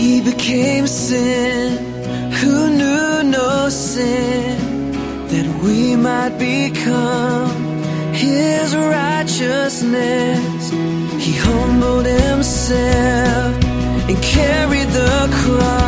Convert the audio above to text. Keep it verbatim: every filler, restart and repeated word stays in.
He became sin, who knew no sin, that we might become His righteousness. He humbled Himself and carried the cross.